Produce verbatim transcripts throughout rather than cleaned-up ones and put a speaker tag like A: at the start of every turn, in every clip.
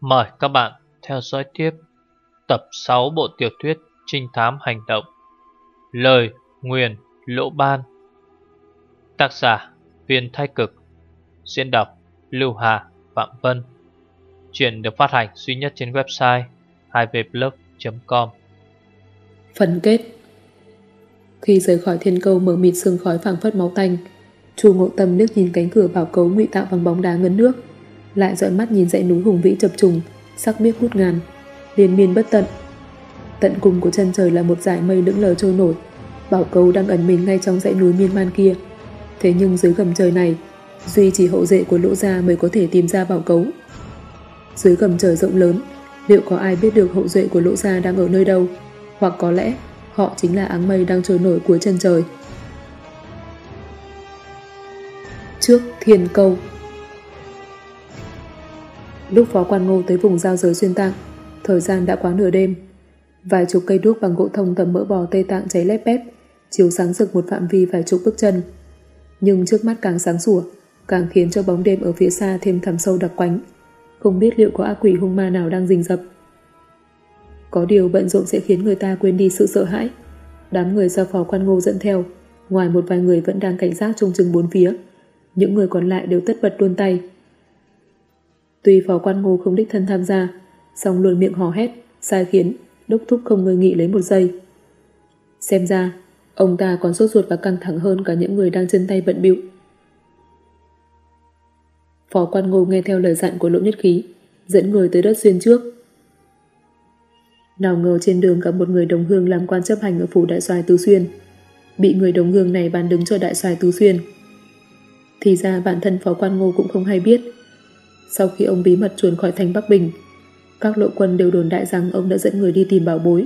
A: Mời các bạn theo dõi tiếp tập sáu bộ tiểu thuyết trinh thám hành động Lời Nguyền Lỗ Ban. Tác giả Viên Thái Cực. Diễn đọc Lưu Hà, Phạm Vân. Chuyện được phát hành duy nhất trên website hai v blog chấm com.
B: Phần kết. Khi rời khỏi thiên câu mờ mịt sương khói phảng phất máu tanh, Chu Ngộ Tâm liếc nhìn cánh cửa bảo cấu ngụy tạo bằng bóng đá ngấn nước, lại dõi mắt nhìn dãy núi hùng vĩ chập trùng, sắc biếc ngút ngàn, liên miên bất tận. Tận cùng của chân trời là một dải mây lững lờ trôi nổi, bảo cấu đang ẩn mình ngay trong dãy núi miên man kia. Thế nhưng dưới gầm trời này, duy chỉ hậu duệ của Lỗ gia mới có thể tìm ra bảo cấu. Dưới gầm trời rộng lớn, liệu có ai biết được hậu duệ của Lỗ gia đang ở nơi đâu? Hoặc có lẽ họ chính là áng mây đang trôi nổi cuối chân trời. Trước thiên câu. Lúc Phó Quan Ngô tới vùng giao giới xuyên tạng, thời gian đã quá nửa đêm. Vài chục cây đuốc bằng gỗ thông tầm mỡ bò Tây Tạng cháy lép bép, chiếu sáng rực một phạm vi vài chục bước chân. Nhưng trước mắt càng sáng sủa, càng khiến cho bóng đêm ở phía xa thêm thẳm sâu đặc quánh. Không biết liệu có ác quỷ hung ma nào đang rình rập. Có điều bận rộn sẽ khiến người ta quên đi sự sợ hãi. Đám người do Phó Quan Ngô dẫn theo, ngoài một vài người vẫn đang cảnh giác trông chừng bốn phía, những người còn lại đều tất bật đôn tay. Tuy Phó Quan Ngô không đích thân tham gia, song luôn miệng hò hét, sai khiến, đốc thúc không ngơi nghỉ lấy một giây. Xem ra, ông ta còn sốt ruột và căng thẳng hơn cả những người đang chân tay bận bịu. Phó Quan Ngô nghe theo lời dặn của Lỗ Nhất Khí, dẫn người tới đất xuyên trước. Nào ngờ trên đường gặp một người đồng hương làm quan chấp hành ở phủ đại soái Tứ Xuyên, bị người đồng hương này bàn đứng cho đại soái Tứ Xuyên. Thì ra bản thân Phó Quan Ngô cũng không hay biết. Sau khi ông bí mật chuồn khỏi thành Bắc Bình, các lộ quân đều đồn đại rằng ông đã dẫn người đi tìm bảo bối.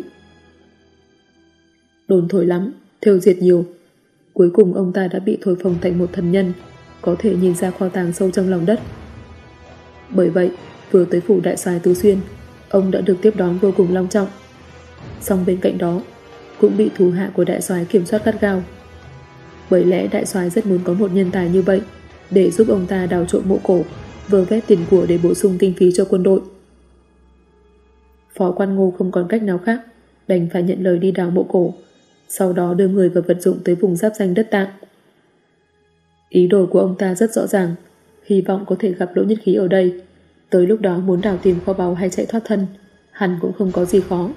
B: Đồn thổi lắm, thêu diệt nhiều. Cuối cùng ông ta đã bị thổi phồng thành một thần nhân, có thể nhìn ra kho tàng sâu trong lòng đất. Bởi vậy, vừa tới phủ đại soái Tứ Xuyên, ông đã được tiếp đón vô cùng long trọng. Song bên cạnh đó, cũng bị thủ hạ của đại soái kiểm soát gắt gao. Bởi lẽ đại soái rất muốn có một nhân tài như vậy để giúp ông ta đào trộm mộ cổ, vơ vét tiền của để bổ sung kinh phí cho quân đội. Phó Quan Ngô không còn cách nào khác, đành phải nhận lời đi đào mộ cổ, sau đó đưa người và vật dụng tới vùng giáp danh đất Tạng. Ý đồ của ông ta rất rõ ràng, hy vọng có thể gặp Lỗ Nhất Khí ở đây. Tới lúc đó muốn đào tìm kho báu hay chạy thoát thân, hẳn cũng không có gì khó.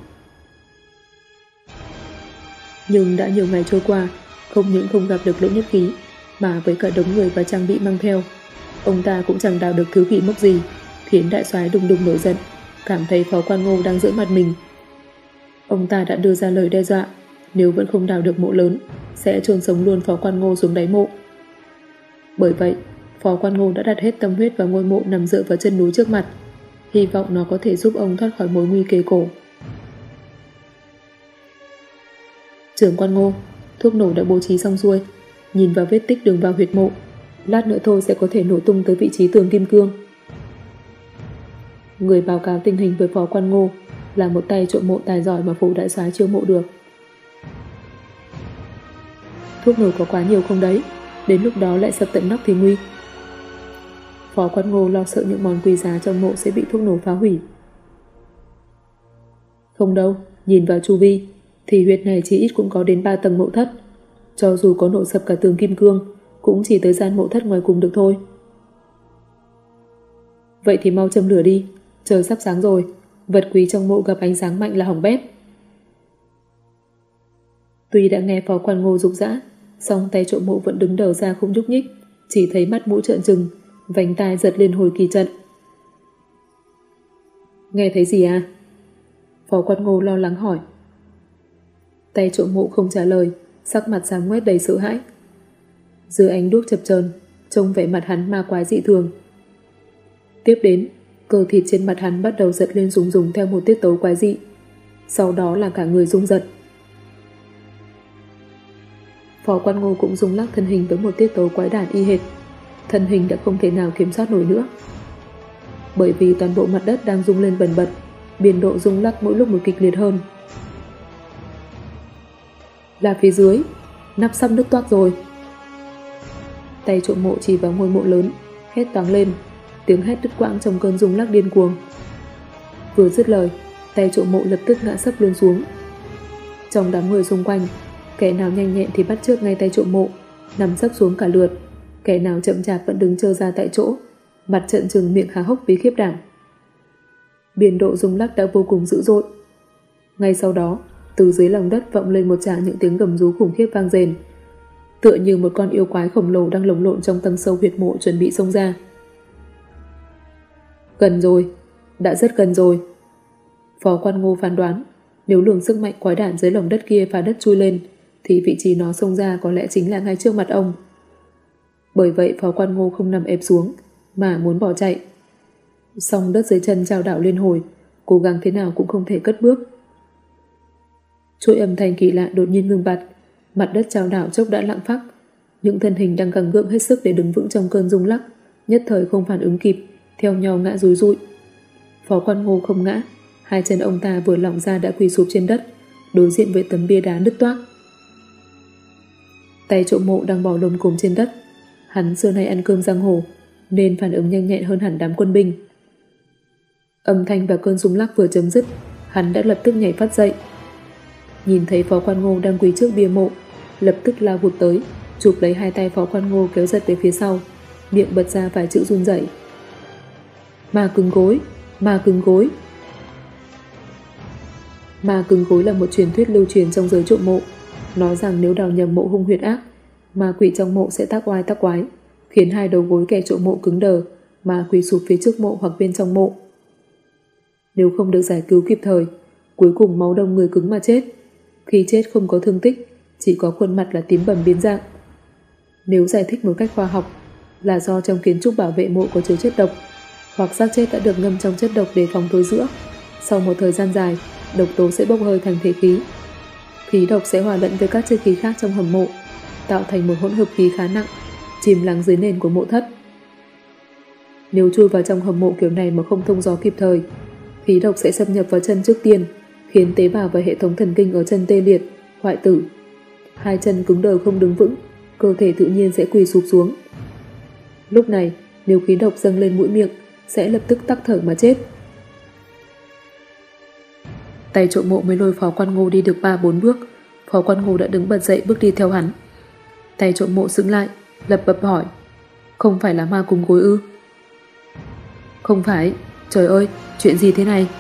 B: Nhưng đã nhiều ngày trôi qua, không những không gặp được Lỗ Nhất Khí, mà với cả đống người và trang bị mang theo, ông ta cũng chẳng đào được thứ vị mốc gì, khiến đại soái đùng đùng nổi giận, cảm thấy Phó Quan Ngô đang giỡn mặt mình. Ông ta đã đưa ra lời đe dọa, nếu vẫn không đào được mộ lớn, sẽ chôn sống luôn Phó Quan Ngô xuống đáy mộ. Bởi vậy, Phó Quan Ngô đã đặt hết tâm huyết vào ngôi mộ nằm dựa vào chân núi trước mặt, hy vọng nó có thể giúp ông thoát khỏi mối nguy kề cổ. Trưởng Quan Ngô, thuốc nổ đã bố trí xong xuôi, nhìn vào vết tích đường vào huyệt mộ, lát nữa thôi sẽ có thể nổ tung tới vị trí tường kim cương. Người báo cáo tình hình với Phó Quan Ngô là một tay trộm mộ tài giỏi mà phủ đại soái chiêu mộ được. Thuốc nổ có quá nhiều không đấy, đến lúc đó lại sập tận nóc thì nguy. Phó Quan Ngô lo sợ những món quý giá trong mộ sẽ bị thuốc nổ phá hủy. Không đâu, nhìn vào chu vi thì huyệt này chỉ ít cũng có đến ba tầng mộ thất. Cho dù có nổ sập cả tường kim cương, cũng chỉ tới gian mộ thất ngoài cùng được thôi. Vậy thì mau châm lửa đi, trời sắp sáng rồi, vật quý trong mộ gặp ánh sáng mạnh là hỏng bét. Tuy đã nghe Phó Quan Ngô rục rã, song tay trộm mộ vẫn đứng đờ ra không nhúc nhích, chỉ thấy mắt mũi trợn trừng, vành tai giật lên hồi kỳ trận. Nghe thấy gì à? Phó Quan Ngô lo lắng hỏi. Tay trộm mộ không trả lời, sắc mặt xám ngoét đầy sợ hãi. Dưới ánh đuốc chập chờn, trông vẻ mặt hắn ma quái dị thường. Tiếp đến, cơ thịt trên mặt hắn bắt đầu giật lên rùng rùng theo một tiết tấu quái dị. Sau đó là cả người rung giật. Phó Quan Ngô cũng rung lắc thân hình với một tiết tấu quái đản y hệt. Thân hình đã không thể nào kiểm soát nổi nữa. Bởi vì toàn bộ mặt đất đang rung lên bần bật, biên độ rung lắc mỗi lúc một kịch liệt hơn. Là phía dưới, nắp sắp nứt toác rồi. Tay trộm mộ chỉ vào ngôi mộ lớn, hét toáng lên, tiếng hét đứt quãng trong cơn rung lắc điên cuồng. Vừa dứt lời, tay Triệu Mộ lập tức ngã sấp luôn xuống. Trong đám người xung quanh, kẻ nào nhanh nhẹn thì bắt chước ngay tay Triệu Mộ, nằm sấp xuống cả lượt. Kẻ nào chậm chạp vẫn đứng trơ ra tại chỗ, mặt trợn trừng, miệng há hốc vì khiếp đảm. Biên độ rung lắc đã vô cùng dữ dội. Ngay sau đó, từ dưới lòng đất vọng lên một tràng những tiếng gầm rú khủng khiếp vang rền, tựa như một con yêu quái khổng lồ đang lồng lộn trong tầng sâu huyệt mộ chuẩn bị xông ra. Gần rồi, đã rất gần rồi. Phó Quan Ngô phán đoán, nếu luồng sức mạnh quái đản dưới lòng đất kia phá đất chui lên, thì vị trí nó xông ra có lẽ chính là ngay trước mặt ông. Bởi vậy Phó Quan Ngô không nằm ép xuống, mà muốn bỏ chạy. Song đất dưới chân chao đảo liên hồi, cố gắng thế nào cũng không thể cất bước. Chuỗi âm thanh kỳ lạ đột nhiên ngừng bặt, mặt đất chao đảo chốc đã lặng phắc. Những thân hình đang gắng gượng hết sức để đứng vững trong cơn rung lắc, nhất thời không phản ứng kịp, theo nhau ngã rúi rụi. Phó Quan Ngô không ngã, hai chân ông ta vừa lỏng ra đã quỳ sụp trên đất, đối diện với tấm bia đá nứt toác. Tay Triệu Mộ đang bò lồm cồm trên đất. Hắn xưa nay ăn cơm giang hồ, nên phản ứng nhanh nhẹn hơn hẳn đám quân binh. Âm thanh và cơn rung lắc vừa chấm dứt, hắn đã lập tức nhảy phát dậy. Nhìn thấy Phó Quan Ngô đang quỳ trước bia mộ, lập tức lao vụt tới, chụp lấy hai tay Phó Quan Ngô kéo giật về phía sau, miệng bật ra vài chữ run rẩy. Ma cứng gối, ma cứng gối. Ma cứng gối là một truyền thuyết lưu truyền trong giới trộm mộ, nói rằng nếu đào nhầm mộ hung huyệt ác, ma quỷ trong mộ sẽ tác oai tác quái, khiến hai đầu gối kẻ trộm mộ cứng đờ mà quỳ sụp phía trước mộ hoặc bên trong mộ. Nếu không được giải cứu kịp thời, cuối cùng máu đông người cứng mà chết. Khi chết không có thương tích, chỉ có khuôn mặt là tím bầm biến dạng. Nếu giải thích một cách khoa học, là do trong kiến trúc bảo vệ mộ có chứa chất độc, hoặc xác chết đã được ngâm trong chất độc để phòng thối rữa. Sau một thời gian dài, độc tố sẽ bốc hơi thành thể khí. Khí độc sẽ hòa lẫn với các chất khí khác trong hầm mộ, tạo thành một hỗn hợp khí khá nặng, chìm lắng dưới nền của mộ thất. Nếu chui vào trong hầm mộ kiểu này mà không thông gió kịp thời, khí độc sẽ xâm nhập vào chân trước tiên, khiến tế bào và hệ thống thần kinh ở chân tê liệt, hoại tử. Hai chân cứng đờ không đứng vững, cơ thể tự nhiên sẽ quỳ sụp xuống. Lúc này, nếu khí độc dâng lên mũi miệng, sẽ lập tức tắc thở mà chết. Tay trộm mộ mới lôi Phó Quan Ngô đi được ba bốn bước, Phó Quan Ngô đã đứng bật dậy bước đi theo hắn. Tay trộm mộ sững lại, lập bập hỏi: không phải là ma cúng gối ư? Không phải, trời ơi, chuyện gì thế này?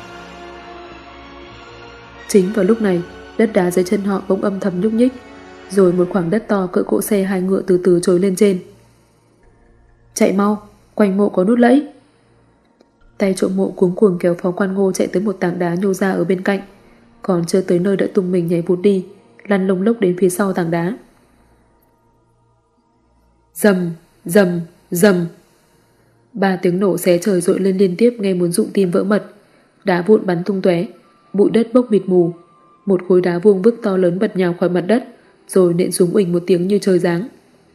B: Chính vào lúc này, đất đá dưới chân họ bỗng âm thầm nhúc nhích, rồi một khoảng đất to cỡ cỗ xe hai ngựa từ từ trồi lên trên. Chạy mau, quanh mộ có nút lẫy. Tay trộm mộ cuống cuồng kéo Phó Quan Ngô chạy tới một tảng đá nhô ra ở bên cạnh, còn chưa tới nơi đã tung mình nhảy vụt đi, lăn lông lốc đến phía sau tảng đá. Rầm, rầm, rầm. Ba tiếng nổ xé trời dội lên liên tiếp nghe muốn rụng tim vỡ mật, đá vụn bắn tung tóe, bụi đất bốc mịt mù, một khối đá vuông vức to lớn bật nhào khỏi mặt đất, rồi nện xuống uỳnh một tiếng như trời giáng.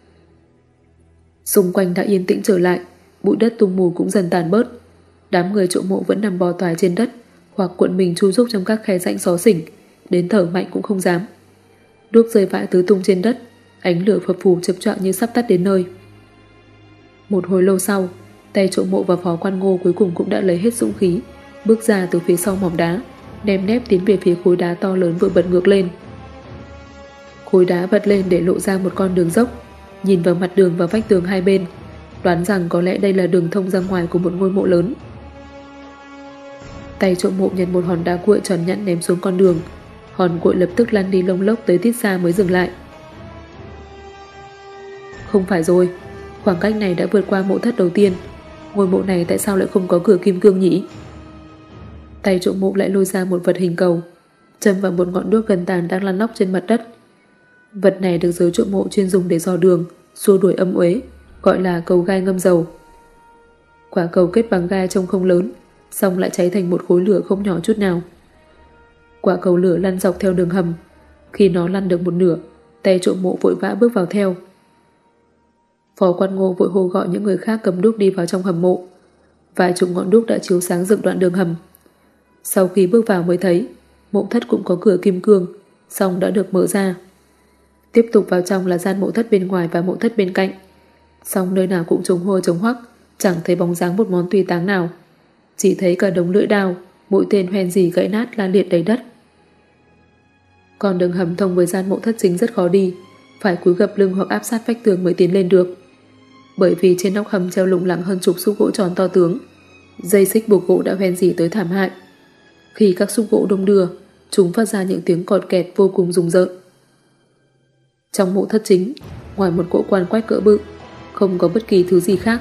B: Xung quanh đã yên tĩnh trở lại, bụi đất tung mù cũng dần tàn bớt. Đám người trộm mộ vẫn nằm bò toài trên đất, hoặc cuộn mình chui rúc trong các khe rãnh xó xỉnh, đến thở mạnh cũng không dám. Đuốc rơi vãi tứ tung trên đất, ánh lửa phập phù chập choạng như sắp tắt đến nơi. Một hồi lâu sau, tay trộm mộ và Phó Quan Ngô cuối cùng cũng đã lấy hết dũng khí, bước ra từ phía sau mỏm đá, ném nép tiến về phía khối đá to lớn vừa bật ngược lên. Khối đá bật lên để lộ ra một con đường dốc, nhìn vào mặt đường và vách tường hai bên, đoán rằng có lẽ đây là đường thông ra ngoài của một ngôi mộ lớn. Tay trộm mộ nhặt một hòn đá cuội tròn nhẵn ném xuống con đường, hòn cuội lập tức lăn đi lông lốc tới tít xa mới dừng lại. Không phải rồi, khoảng cách này đã vượt qua mộ thất đầu tiên, ngôi mộ này tại sao lại không có cửa kim cương nhỉ? Tay trộm mộ lại lôi ra một vật hình cầu, châm vào một ngọn đuốc gần tàn đang lăn lóc trên mặt đất. Vật này được giới trộm mộ chuyên dùng để dò đường, xua đuổi âm uế, gọi là cầu gai ngâm dầu. Quả cầu kết bằng gai trông không lớn, xong lại cháy thành một khối lửa không nhỏ chút nào. Quả cầu lửa lăn dọc theo đường hầm. Khi nó lăn được một nửa, tay trộm mộ vội vã bước vào theo. Phó Quan Ngô vội hô gọi những người khác cầm đuốc đi vào trong hầm mộ. Vài chục ngọn đuốc đã chiếu sáng dựng đoạn đường hầm. Sau khi bước vào mới thấy mộ thất cũng có cửa kim cương, xong đã được mở ra. Tiếp tục vào trong là gian mộ thất bên ngoài và mộ thất bên cạnh. Xong nơi nào cũng trống hôi trống hoắc, chẳng thấy bóng dáng một món tùy táng nào. Chỉ thấy cả đống lưỡi đao, mũi tên hoen dỉ gãy nát la liệt đầy đất. Còn đường hầm thông với gian mộ thất chính rất khó đi, phải cúi gập lưng hoặc áp sát vách tường mới tiến lên được. Bởi vì trên nóc hầm treo lủng lẳng hơn chục xúc gỗ tròn to tướng, dây xích buộc gỗ đã hoen dỉ tới thảm hại. Khi các xúc gỗ đung đưa, chúng phát ra những tiếng cọt kẹt vô cùng rùng rợn. Trong mộ thất chính, ngoài một cỗ quan quách cỡ bự, không có bất kỳ thứ gì khác.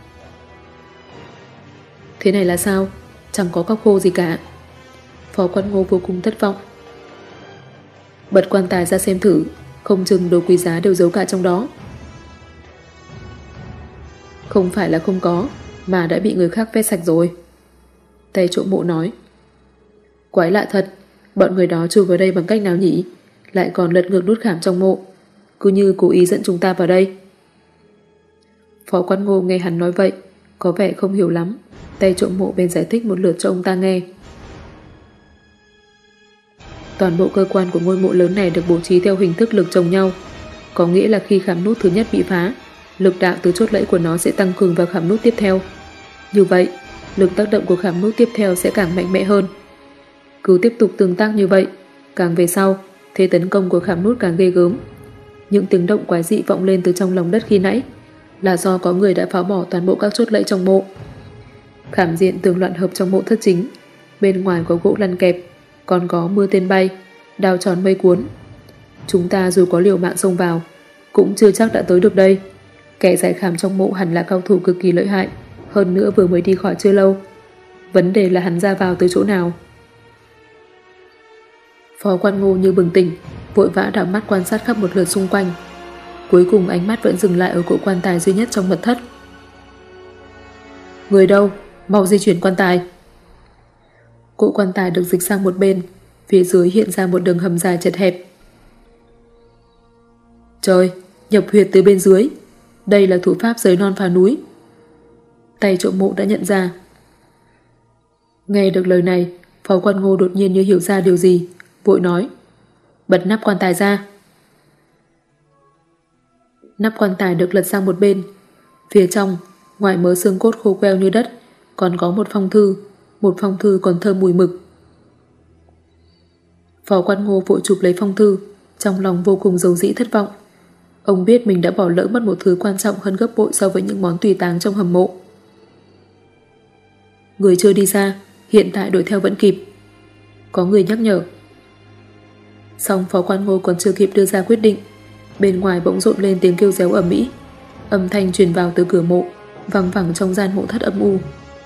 B: Thế này là sao? Chẳng có cóc khô gì cả. Phó Quan Ngô vô cùng thất vọng. Bật quan tài ra xem thử, không chừng đồ quý giá đều giấu cả trong đó. Không phải là không có, mà đã bị người khác vét sạch rồi. Tay trộm mộ nói. Quái lạ thật, bọn người đó chui vào đây bằng cách nào nhỉ? Lại còn lật ngược nút khảm trong mộ, cứ như cố ý dẫn chúng ta vào đây. Phó Quan Ngô nghe hắn nói vậy, có vẻ không hiểu lắm. Tay trộm mộ bên giải thích một lượt cho ông ta nghe. Toàn bộ cơ quan của ngôi mộ lớn này được bố trí theo hình thức lực chồng nhau, có nghĩa là khi khảm nút thứ nhất bị phá, lực đạo từ chốt lẫy của nó sẽ tăng cường vào khảm nút tiếp theo. Như vậy, lực tác động của khảm nút tiếp theo sẽ càng mạnh mẽ hơn. Cứ tiếp tục tương tác như vậy, càng về sau, thế tấn công của khảm nút càng ghê gớm. Những tiếng động quái dị vọng lên từ trong lòng đất khi nãy là do có người đã phá bỏ toàn bộ các chốt lẫy trong mộ. Khảm diện tường loạn hợp trong mộ thất chính, bên ngoài có gỗ lăn kẹp, còn có mưa tên bay, đao tròn mây cuốn. Chúng ta dù có liều mạng xông vào, cũng chưa chắc đã tới được đây. Kẻ giải khảm trong mộ hẳn là cao thủ cực kỳ lợi hại, hơn nữa vừa mới đi khỏi chưa lâu. Vấn đề là hắn ra vào tới chỗ nào. Phó Quan Ngô như bừng tỉnh, vội vã đảo mắt quan sát khắp một lượt xung quanh. Cuối cùng ánh mắt vẫn dừng lại ở cỗ quan tài duy nhất trong mật thất. Người đâu? Mau di chuyển quan tài. Cỗ quan tài được dịch sang một bên, phía dưới hiện ra một đường hầm dài chật hẹp. Trời, nhập huyệt từ bên dưới. Đây là thủ pháp giấy non phá núi. Tay trộm mộ đã nhận ra. Nghe được lời này, Phó Quan Ngô đột nhiên như hiểu ra điều gì, vội nói. Bật nắp quan tài ra. Nắp quan tài được lật sang một bên. Phía trong, ngoài mớ xương cốt khô queo như đất, còn có một phong thư. Một phong thư còn thơm mùi mực. Phó Quan Ngô vội chụp lấy phong thư, trong lòng vô cùng dầu dĩ thất vọng. Ông biết mình đã bỏ lỡ mất một thứ quan trọng hơn gấp bội so với những món tùy táng trong hầm mộ. Người chưa đi ra, hiện tại đuổi theo vẫn kịp. Có người nhắc nhở. Xong Phó Quan Ngô còn chưa kịp đưa ra quyết định, bên ngoài bỗng rộn lên tiếng kêu réo ầm ĩ. Âm thanh truyền vào từ cửa mộ, văng vẳng trong gian mộ thất âm u.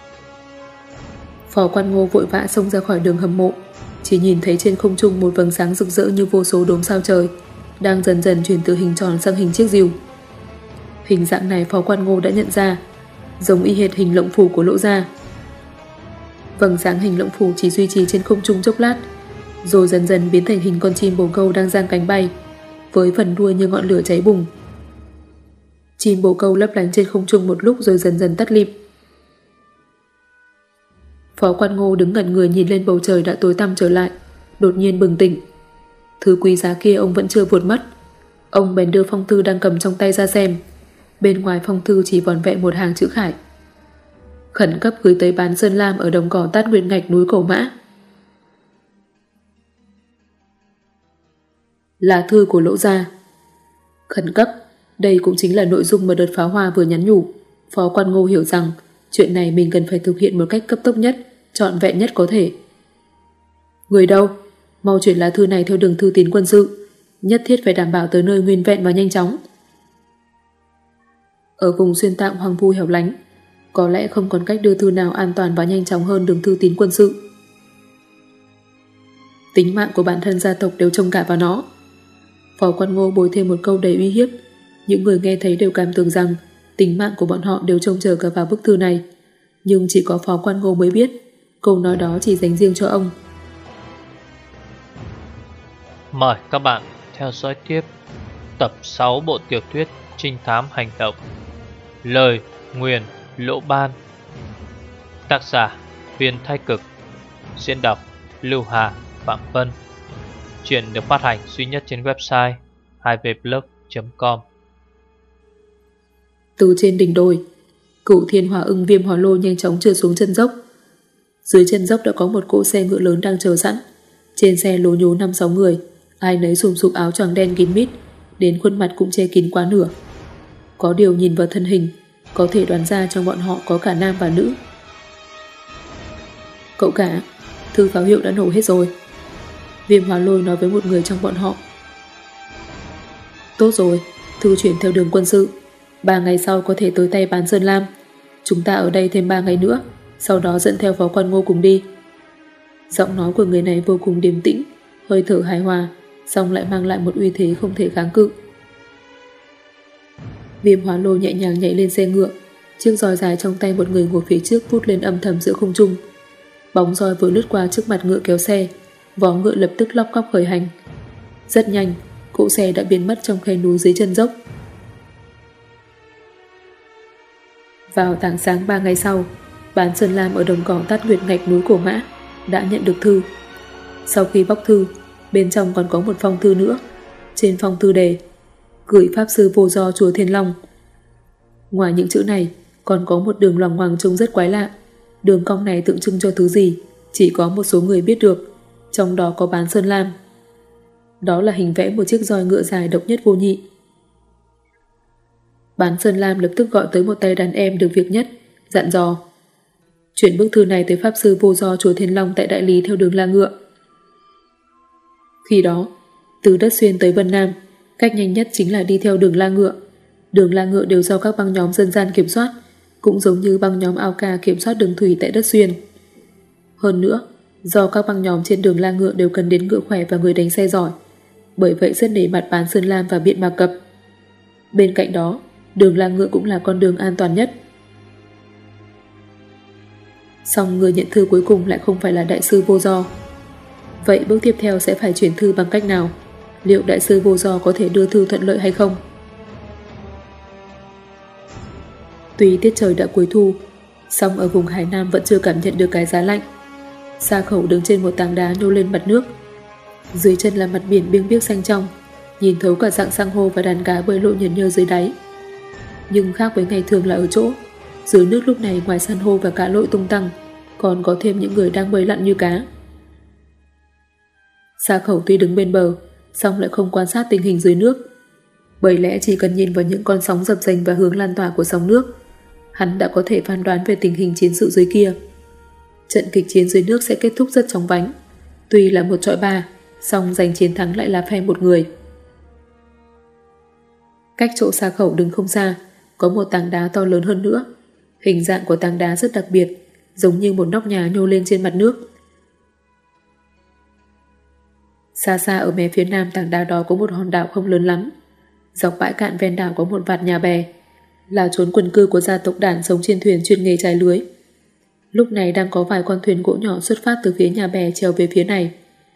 B: Phó Quan Ngô vội vã xông ra khỏi đường hầm mộ, chỉ nhìn thấy trên không trung một vầng sáng rực rỡ như vô số đốm sao trời, đang dần dần chuyển từ hình tròn sang hình chiếc rìu. Hình dạng này Phó Quan Ngô đã nhận ra, giống y hệt hình lộng phủ của Lỗ Gia. Vầng sáng hình lộng phủ chỉ duy trì trên không trung chốc lát, rồi dần dần biến thành hình con chim bồ câu đang giang cánh bay, với phần đuôi như ngọn lửa cháy bùng. Chim bồ câu lấp lánh trên không trung một lúc rồi dần dần tắt lịm. Phó Quan Ngô đứng ngẩn người nhìn lên bầu trời đã tối tăm trở lại, đột nhiên bừng tỉnh. Thứ quý giá kia ông vẫn chưa vụt mất. Ông bèn đưa phong thư đang cầm trong tay ra xem. Bên ngoài phong thư chỉ vỏn vẹn một hàng chữ khải: khẩn cấp gửi tới bán Sơn Lam ở đồng cỏ Tát Nguyệt Ngạch núi Cổ Mã. Là thư của Lỗ Gia. Khẩn cấp, đây cũng chính là nội dung mà đợt pháo hoa vừa nhắn nhủ. Phó Quan Ngô hiểu rằng chuyện này mình cần phải thực hiện một cách cấp tốc nhất, trọn vẹn nhất có thể. Người đâu? Mau chuyển lá thư này theo đường thư tín quân sự, nhất thiết phải đảm bảo tới nơi nguyên vẹn và nhanh chóng. Ở vùng xuyên tạng hoang vu hẻo lánh, có lẽ không còn cách đưa thư nào an toàn và nhanh chóng hơn đường thư tín quân sự. Tính mạng của bản thân gia tộc đều trông cả vào nó. Phó Quan Ngô bồi thêm một câu đầy uy hiếp. Những người nghe thấy đều cảm tưởng rằng tính mạng của bọn họ đều trông chờ cả vào bức thư này. Nhưng chỉ có Phó Quan Ngô mới biết câu nói đó chỉ dành riêng cho ông.
A: Mời các bạn theo dõi tiếp tập sáu bộ tiểu thuyết trinh thám hành động Lời Nguyền Lỗ Ban. Tác giả Viên Thái Cực. Diễn đọc Lưu Hà, Phạm Vân. Chuyện được phát hành duy nhất trên website hai v blog chấm com.
B: Từ trên đỉnh đồi, Cửu Thiên Hỏa Ưng Viêm Hỏa Lô nhanh chóng trượt xuống chân dốc. Dưới chân dốc đã có một cỗ xe ngựa lớn đang chờ sẵn. Trên xe lố nhố năm sáu người, ai nấy xùm xụp áo choàng đen kín mít, đến khuôn mặt cũng che kín quá nửa. Có điều nhìn vào thân hình, có thể đoán ra trong bọn họ có cả nam và nữ. Cậu cả, thư pháo hiệu đã nổ hết rồi. Viêm Hóa Lôi nói với một người trong bọn họ. Tốt rồi, thư chuyển theo đường quân sự. Ba ngày sau có thể tới tay bán Sơn Lam. Chúng ta ở đây thêm ba ngày nữa, sau đó dẫn theo phó quan Ngô cùng đi. Giọng nói của người này vô cùng điềm tĩnh, hơi thở hài hòa, song lại mang lại một uy thế không thể kháng cự. Viêm Hóa Lôi nhẹ nhàng nhảy lên xe ngựa, chiếc roi dài trong tay một người ngồi phía trước vút lên âm thầm giữa không trung. Bóng roi vừa lướt qua trước mặt ngựa kéo xe, vó ngựa lập tức lóc cóc khởi hành. Rất nhanh, cỗ xe đã biến mất trong khe núi dưới chân dốc. Vào tảng sáng ba ngày sau, bán Sơn Lam ở đồng cỏ Tát Nguyệt Ngạch núi Cổ Mã đã nhận được thư. Sau khi bóc thư, bên trong còn có một phong thư nữa. Trên phong thư đề: gửi Pháp Sư Vô Do chùa Thiên Long. Ngoài những chữ này, còn có một đường loằng ngoằng trông rất quái lạ. Đường cong này tượng trưng cho thứ gì, chỉ có một số người biết được, trong đó có bán Sơn Lam. Đó là hình vẽ một chiếc roi ngựa dài độc nhất vô nhị. Bán Sơn Lam lập tức gọi tới một tay đàn em được việc nhất, dặn dò: chuyển bức thư này tới Pháp Sư Vô Do chùa Thiên Long tại Đại Lý theo đường La Ngựa. Khi đó, từ Đất Xuyên tới Vân Nam, cách nhanh nhất chính là đi theo đường La Ngựa. Đường La Ngựa đều do các băng nhóm dân gian kiểm soát, cũng giống như băng nhóm Ao Ca kiểm soát đường thủy tại Đất Xuyên. Hơn nữa, do các băng nhóm trên đường La Ngựa đều cần đến ngựa khỏe và người đánh xe giỏi, bởi vậy rất nể mặt bán Sơn Lam và Biện Mạc Cập. Bên cạnh đó, đường La Ngựa cũng là con đường an toàn nhất. Song người nhận thư cuối cùng lại không phải là Đại sư Vô Do. Vậy bước tiếp theo sẽ phải chuyển thư bằng cách nào? Liệu Đại sư Vô Do có thể đưa thư thuận lợi hay không? Tuy tiết trời đã cuối thu, song ở vùng Hải Nam vẫn chưa cảm nhận được cái giá lạnh. Sa Khẩu đứng trên một tảng đá nhô lên mặt nước. Dưới chân là mặt biển biếng biếc xanh trong, nhìn thấu cả dạng san hô và đàn cá bơi lội nhờn nhơ dưới đáy. Nhưng khác với ngày thường là ở chỗ, dưới nước lúc này ngoài san hô và cá lội tung tăng, còn có thêm những người đang bơi lặn như cá. Sa Khẩu tuy đứng bên bờ, song lại không quan sát tình hình dưới nước. Bởi lẽ chỉ cần nhìn vào những con sóng dập dềnh và hướng lan tỏa của sóng nước, hắn đã có thể phán đoán về tình hình chiến sự dưới kia. Trận kịch chiến dưới nước sẽ kết thúc rất chóng vánh. Tuy là một chọi ba, song giành chiến thắng lại là phe một người. Cách chỗ Sa Khẩu đứng không xa, có một tảng đá to lớn hơn nữa. Hình dạng của tảng đá rất đặc biệt, giống như một nóc nhà nhô lên trên mặt nước. Xa xa ở mé phía nam tảng đá đó có một hòn đảo không lớn lắm. Dọc bãi cạn ven đảo có một vạt nhà bè, là chốn quần cư của gia tộc Đản sống trên thuyền chuyên nghề trái lưới. Lúc này đang có vài con thuyền gỗ nhỏ xuất phát từ phía nhà bè trèo về phía này.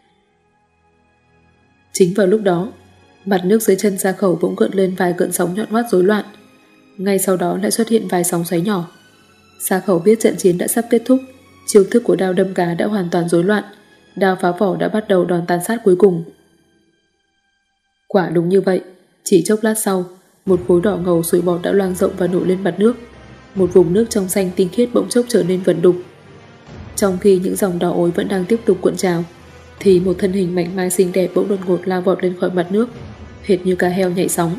B: Chính vào lúc đó, mặt nước dưới chân Sa Khẩu bỗng gợn lên vài cơn sóng nhọn hoắt rối loạn. Ngay sau đó lại xuất hiện vài sóng xoáy nhỏ. Sa Khẩu biết trận chiến đã sắp kết thúc, chiêu thức của đao đâm cá đã hoàn toàn rối loạn, đao phá vỏ đã bắt đầu đòn tàn sát cuối cùng. Quả đúng như vậy, chỉ chốc lát sau, một khối đỏ ngầu sủi bọt đã loang rộng và nổi lên mặt nước. Một vùng nước trong xanh tinh khiết bỗng chốc trở nên vẩn đục. Trong khi những dòng đỏ ối vẫn đang tiếp tục cuộn trào, thì một thân hình mảnh mai xinh đẹp bỗng đột ngột lao vọt lên khỏi mặt nước, hệt như cá heo nhảy sóng.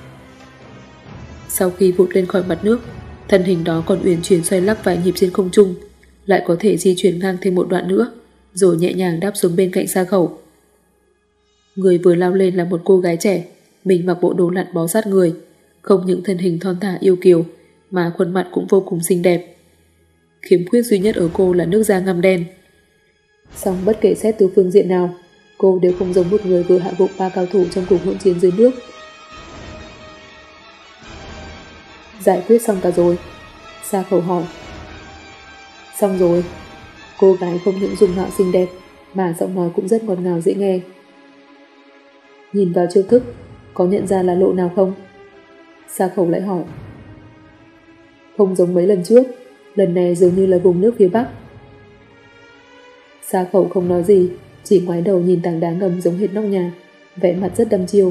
B: Sau khi vụt lên khỏi mặt nước, thân hình đó còn uyển chuyển xoay lắc vài nhịp trên không trung, lại có thể di chuyển ngang thêm một đoạn nữa, rồi nhẹ nhàng đáp xuống bên cạnh Sa Khẩu. Người vừa lao lên là một cô gái trẻ, mình mặc bộ đồ lặn bó sát người, không những thân hình thon thả yêu kiều, mà khuôn mặt cũng vô cùng xinh đẹp. Khiếm khuyết duy nhất ở cô là nước da ngăm đen. Song bất kể xét từ phương diện nào, cô đều không giống một người vừa hạ gục ba cao thủ trong cuộc hỗn chiến dưới nước. Giải quyết xong cả rồi? Sa Khẩu hỏi. Xong rồi. Cô gái không những dung mạo xinh đẹp, mà giọng nói cũng rất ngọt ngào dễ nghe. Nhìn vào chiêu thức, có nhận ra là lộ nào không? Sa Khẩu lại hỏi. Không giống mấy lần trước, lần này dường như là vùng nước phía Bắc. Sa Khẩu không nói gì, chỉ ngoái đầu nhìn tảng đá ngầm giống hệt nóc nhà, vẻ mặt rất đăm chiêu.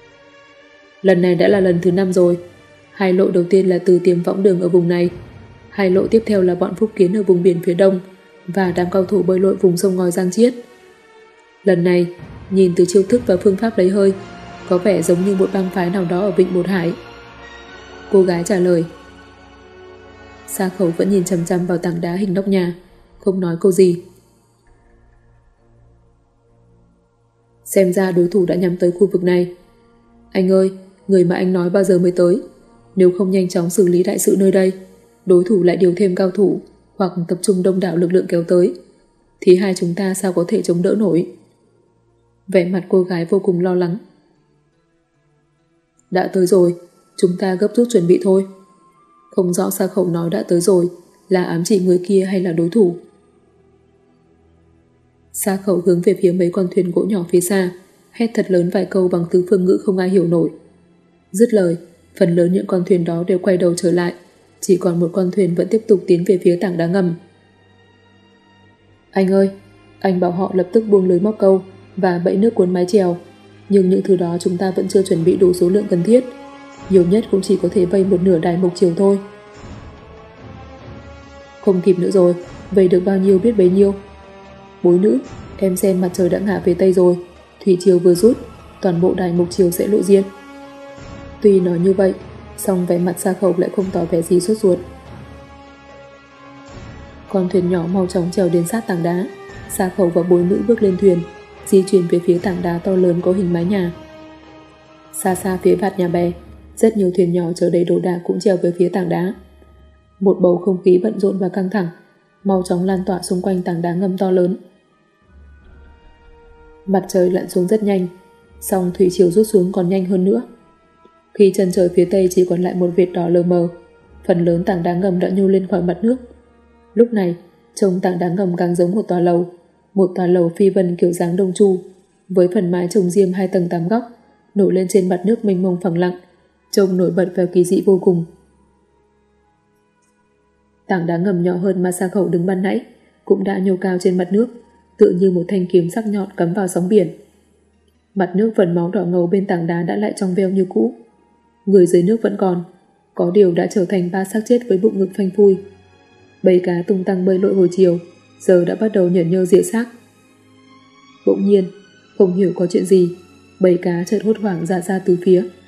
B: Lần này đã là lần thứ năm rồi. Hai lộ đầu tiên là từ tiềm võng đường ở vùng này. Hai lộ tiếp theo là bọn Phúc Kiến ở vùng biển phía đông và đám cao thủ bơi lội vùng sông ngòi Giang Chiết. Lần này, nhìn từ chiêu thức và phương pháp lấy hơi, có vẻ giống như một bang phái nào đó ở Vịnh Bột Hải. Cô gái trả lời. Sa Khẩu vẫn nhìn chằm chằm vào tảng đá hình nóc nhà, không nói câu gì. Xem ra đối thủ đã nhắm tới khu vực này. Anh ơi, người mà anh nói bao giờ mới tới? Nếu không nhanh chóng xử lý đại sự nơi đây, đối thủ lại điều thêm cao thủ hoặc tập trung đông đảo lực lượng kéo tới, thì hai chúng ta sao có thể chống đỡ nổi? Vẻ mặt cô gái vô cùng lo lắng. Đã tới rồi, chúng ta gấp rút chuẩn bị thôi. Không rõ Sa Khẩu nói đã tới rồi là ám chỉ người kia hay là đối thủ. Sa Khẩu hướng về phía mấy con thuyền gỗ nhỏ phía xa, hét thật lớn vài câu bằng tứ phương ngữ không ai hiểu nổi. Dứt lời, phần lớn những con thuyền đó đều quay đầu trở lại, chỉ còn một con thuyền vẫn tiếp tục tiến về phía tảng đá ngầm. Anh ơi, anh bảo họ lập tức buông lưới móc câu và bẫy nước cuốn mái chèo, nhưng những thứ đó chúng ta vẫn chưa chuẩn bị đủ số lượng cần thiết, nhiều nhất cũng chỉ có thể vây một nửa đài mục chiều thôi. Không kịp nữa rồi, vây được bao nhiêu biết bấy nhiêu. Bối nữ, em xem mặt trời đã ngả về Tây rồi, thủy triều vừa rút, toàn bộ đài mục chiều sẽ lộ diện. Tuy nói như vậy, song vẻ mặt Sa Khẩu lại không tỏ vẻ gì sốt ruột. Con thuyền nhỏ mau chóng trèo đến sát tảng đá. Sa Khẩu và bối nữ bước lên thuyền, di chuyển về phía tảng đá to lớn có hình mái nhà. Xa xa phía vạt nhà bè, rất nhiều thuyền nhỏ chở đầy đồ đạc cũng trèo về phía tảng đá. Một bầu không khí bận rộn và căng thẳng mau chóng lan tỏa xung quanh tảng đá ngầm to lớn. Mặt trời lặn xuống rất nhanh, song thủy triều rút xuống còn nhanh hơn nữa. Khi chân trời phía tây chỉ còn lại một vệt đỏ lờ mờ, phần lớn tảng đá ngầm đã nhô lên khỏi mặt nước. Lúc này, trông tảng đá ngầm càng giống một tòa lầu, một tòa lầu phi vân kiểu dáng Đông Chu, với phần mái trồng diêm hai tầng tám góc, nổi lên trên mặt nước mênh mông phẳng lặng, trông nổi bật và kỳ dị vô cùng. Tảng đá ngầm nhỏ hơn mà Sa Khẩu đứng ban nãy cũng đã nhô cao trên mặt nước, tựa như một thanh kiếm sắc nhọn cắm vào sóng biển. Mặt nước phần máu đỏ ngầu bên tảng đá đã lại trong veo như cũ. Người dưới nước vẫn còn, có điều đã trở thành ba xác chết với bụng ngực phanh phui. Bầy cá tung tăng bơi lội hồi chiều, giờ đã bắt đầu nhởn nhơ rỉa xác. Bỗng nhiên, không hiểu có chuyện gì, bầy cá chợt hốt hoảng rã ra từ phía.